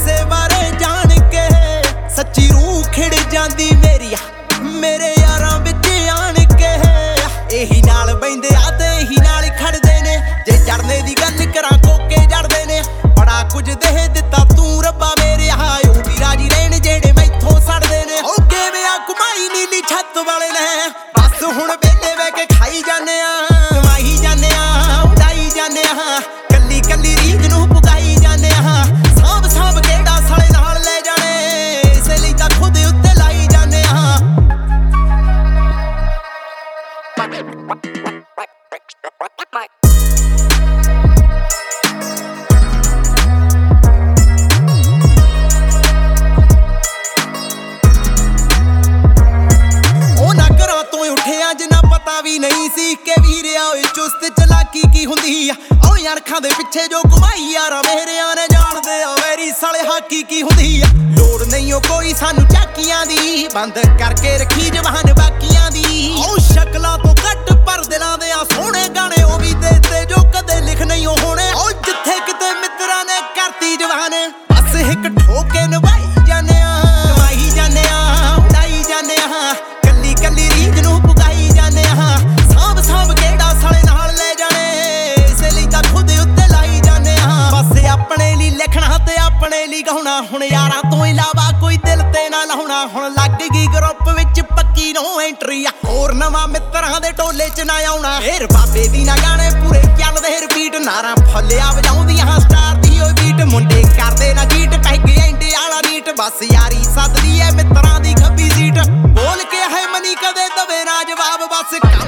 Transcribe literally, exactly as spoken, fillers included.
ਕਿਸੇ ਬਾਰੇ ਜਾਣ ਕੇ ਸੱਚੀ ਰੂਹ ਖਿੜ ਜਾਂਦੀ ਮੇਰੀ ਮੇਰੇ ਯਾਰਾਂ ਵਿੱਚ ਆਣ ਕੇ। ਇਹੀ ਨਾਲ ਬੈਂਦੇ ਆ ਤੇ ਇਹੀ ਨਾਲ ਖੜਦੇ ਨੇ, ਜੇ ਚੜਨੇ ਦੀ ਗੱਲ ਕਰਾਂ ਕੋਕੇ ਜੜਦੇ ਨੇ। ਬੜਾ ਕੁਝ ਦੇ ਦਿੱਤਾ ਤੂੰ ਰੱਬਾ ਮੇਰੇ ਆ, ਉਹ ਵੀ ਰਾਜੀ ਰਹਿਣ ਜਿਹੜੇ ਮੈਥੋਂ ਸੜਦੇ ਨੇ। ਉਹ ਕਿਵੇਂ ਆ ਕਮਾਈ ਨੀਲੀ ਛੱਤ ਵਾਲੇ ਨੇ, ਬਸ ਹੁਣ ਵੇਲੇ ਬਹਿ ਕੇ ਖਾਈ ਜਾਂਦੇ ਆ, ਕਮਾਈ ਜਾਂਦੇ ਆ, ਉਡਾਈ ਜਾਂਦੇ ਆ, ਕੱਲੀ ਕੱਲੀ ਰੀਝ ਨੂੰ ਪੁਗਾਈ ਜਾਂਦੇ ਆ। ਸਾਂਭ ਸਾਂਭ ਕਿਹੜਾ ਸਾਲੇ ਨਾਲ ਲੈ ਜਾਣੇ, ਇਸੇ ਲਈ ਤਾਂ ਖੁਦ ਉੱਤੇ ਲਾਈ ਜਾਂਦੇ ਆ। ਉਹਨਾਂ ਘਰਾਂ ਤੋਂ ਉੱਠਿਆ ਜਿੰਨਾ ਪਤਾ ਵੀ ਨਹੀਂ ਸੀ ਕਿ ਵੀਰਿਆ ਓਏ ਚੁਸਤ ਚਲਾਕੀ ਕੀ ਹੁੰਦੀ ਆ। ਓ ਯਾਰ ਅੱਖਾਂ ਦੇ ਪਿੱਛੇ ਜੋ ਘੁਮਾਈ ਯਾਰਾਂ ਮੇਰਿਆਂ ਨੇ ਜਾਣਦੇ ਆ ਮੇਰੀ ਸਾਲੇ ਹਾਕੀ ਕੀ ਹੁੰਦੀ ਆ। ਲੋੜ ਨਹੀਂ ਓ ਕੋਈ ਸਾਨੂੰ ਝਾਕੀਆਂ ਦੀ, ਬੰਦ ਕਰਕੇ ਰੱਖੀ ਜਵਾਨ ਬਾਕੀਆਂ ਦੀ। ਓ ਸ਼ਕਲਾਂ ਤੋਂ ਘੱਟ ਪਰ ਦਿਲਾਂ ਦੇ ਆ ਸੋਹਣੇ ਗਾਣੇ ਉਹ ਵੀ ਦੇਤੇ ਜੋ ਕਦੇ ਲਿਖ ਨਹੀਂ ਹੋਣੇ। ਓ ਜਿੱਥੇ ਕਿਤੇ ਮਿੱਤਰਾਂ ਨੇ ਕਰਤੀ ਜਵਾਨ, ਬਸ ਇੱਕ ਠੋਕੇ ਨਿਭਾਈ ਜਾਂਦੇ ਆ, ਕਮਾਈ ਜਾਂਦੇ ਆ, ਉਡਾਈ ਜਾਂਦੇ ਆ, ਕੱਲੀ ਕੱਲੀ ਰੀਝ ਨੂੰ ਪੁਗਾਈ ਜਾਂਦੇ ਆ। ਸਾਂਭ ਸਾਂਭ ਕਿਹੜਾ ਸਾਲੇ ਨਾਲ ਲੈ ਜਾਣੇ, ਇਸੇ ਲਈ ਤਾਂ ਖੁਦ ਉੱਤੇ ਲਾਈ ਜਾਂਦੇ ਆ। ਬਸ ਆਪਣੇ ਲਈ ਲਿਖਣਾ ਤੇ ਆਪਣੇ ਲਈ ਗਾਉਣਾ, ਹੁਣ ਯਾਰਾਂ ਤੋਂ ਇਲਾਵਾ ਕੋਈ ਦਿਲ ਤੇ ਨਾ ਲਾਉਣਾ। ਹੁਣ ਲੱਗ ਗਈ ਗਰੁੱਪ ਵਿੱਚ ਪੱਕੀ ਨੋ ਐਂਟਰੀ ਆ, ਹੋਰ ਨਵਾਂ ਮਿੱਤਰਾਂ ਦੇ ਟੋਲੇ ਚ ਨਾ ਆਉਣਾ। ਫੇਰ ਬਾਬੇ ਦੀ ਨਾ ਗਾਣੇ ਪੂਰੇ ਚੱਲਦੇ ਰਿਪੀਟ, ਨਾਰਾਂ ਫੁੱਲਿਆ ਵਜਾਉਂਦੀਆਂ ਸਟਾਰ ਦੀ ਓਏ ਬੀਟ। ਮੁੰਡੇ ਕਰਦੇ ਨਾ ਜੀਟ ਪੈਗ ਐਂਡੇ ਵਾਲਾ ਨੀਟ, ਬਸ ਯਾਰੀ ਸੱਦਦੀ ਐ ਮਿੱਤਰਾਂ ਦੀ ਖੱਬੀ ਸੀਟ। ਬੋਲ ਕੇ ਹੈ ਮਨੀ ਕਦੇ ਦਵੇ ਨਾ ਜਵਾਬ, ਬਸ